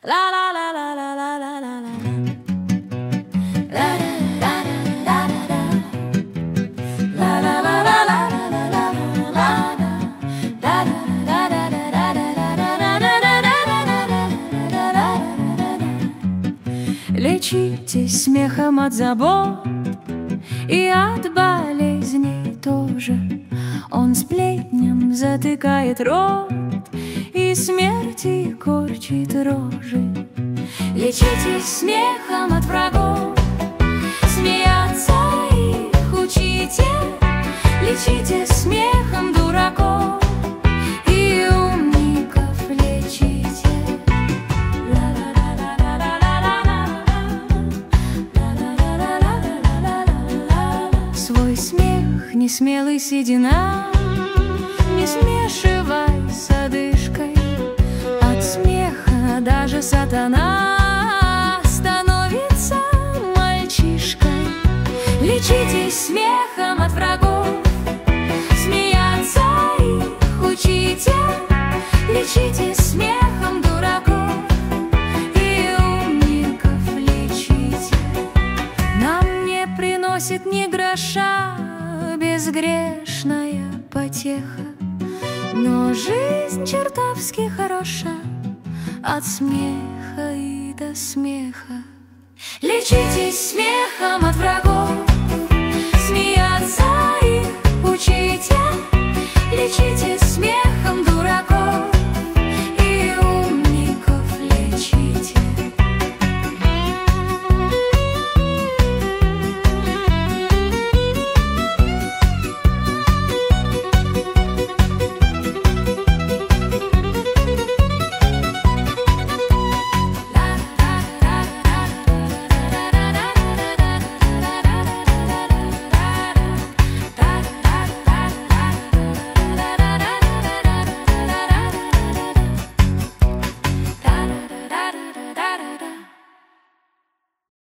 Лечитесь смехом от забот и от болезней тоже. Он сплетням затыкает рот и смерти корчит рожи. Лечитесь смехом от врагов, смеяться их учите. Лечите смехом дураков и умников лечите. Свой смех несмелый седина, не смешивай с одышкой. От смеха даже сатана становится мальчишкой. Лечитесь смехом от врагов, смеяться их учите. Лечитесь смехом дураков и умников лечите. Нам не приносит ни гроша безгрешная потеха, но жизнь чертовски хороша от смеха и до смеха. Лечитесь смехом от врагов,